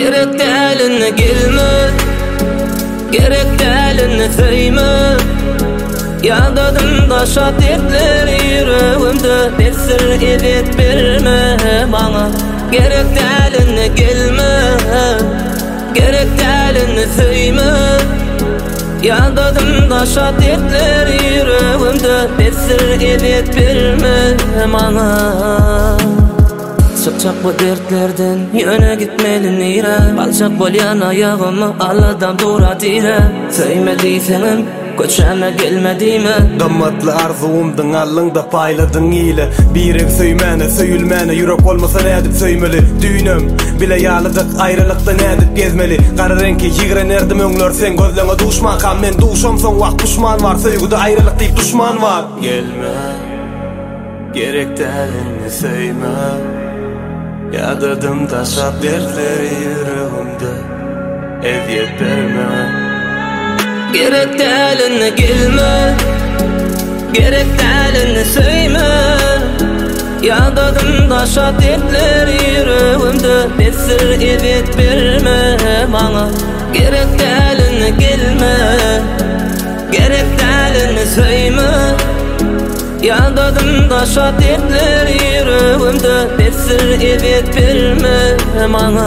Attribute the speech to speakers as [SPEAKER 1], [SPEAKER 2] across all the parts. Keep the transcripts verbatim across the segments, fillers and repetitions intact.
[SPEAKER 1] Gerek dälini gelme, gerek dälini söýme. Ýadadım daşat etler ýüregimde, bir sir edip berme maňa. Gerek dälini gelme, gerek dälini söýme. Ýadadım daşat etler ýüregimde, bir sir edip berme maňa. Çak bu dertlerden yöne gitmeli nire. Balçak bolyan ayağımı Allah'dan dura dire. Söýmediyseňem köçäme gelmedime.
[SPEAKER 2] Gammatly arzuwumdyň allyňda paýladyň ýyle. Birek söýmäne, söýülmäne ýürek bolmasa nädip söýmeli. Düýnem bile ýalydyk, aýrylykda nädip gezmeli. Gara reňki ýigrenerdim öňler sen gözleňe duşman kam, men duşam soň wagt duşman bar. Söýgüde aýrylyk diýip duşman bar. Gelme, gerek dälini söýme. Ýadadım taşap dertleri ýüregimde, eziýet berme.
[SPEAKER 1] Gerek dälini gelme, gerek dälini söýme. Ýadadım taşap dertleri ýüregimde, bir sir eziýet berme maňa. Gerek dälini gelme, gerek dälini söýme. Ýadadım daşat etler ýüregimde, bir sir eziýet berme maňa.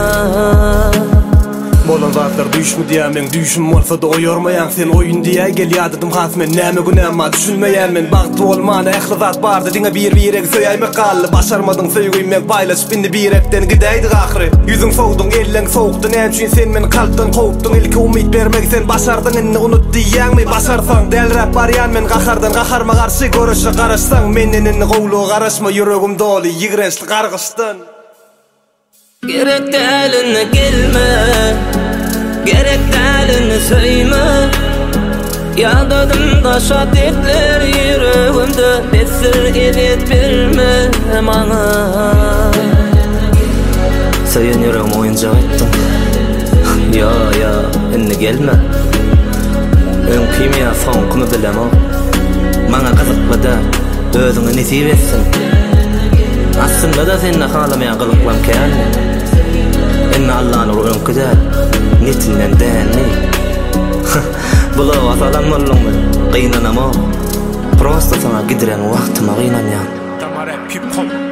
[SPEAKER 1] Bolan zatlar düşmü diýämen, düşüm bolsa da oýarmaýan sen oýun diýä gel ýadadım has men näme günäma düşünmeýän men bagty bolmana ähli zat bardy diňe bir birek söýäme gally başarmadyň söýgüýmek baýlaşyp indi birekden gideýdi ahry ýüzüň sowduň elleň sowukdy näme üçin sen meni kalpdan gowupdyň ilki umyt bermek sen başardyň indi unut diýäňmi başarsaň delrap barýan men gahardan gaharma garşy görüşe garaşsaň menden gowluğa garaşma ýüregim doly ýigrençli gargysdan. Gerek dälini gelme, gerek dälini söýme. Ýadadım daşat etler ýüregimde, bir sir eziýet berme maňa. Söýen ýüregim oýunjak etdim. Ýa ýa, indi gelme. Öňküme soňkumy bilemok. Maňa gyzykmada özüňi nesip etsin. Aslında da seni halamayan gılıklam kâl. Enne Allah'ın o önküde netinden dänli. Bula vasalan mollum qynanama. Prosta sana gidiren wagtyma qynanýan.
[SPEAKER 3] Tamara pip kom.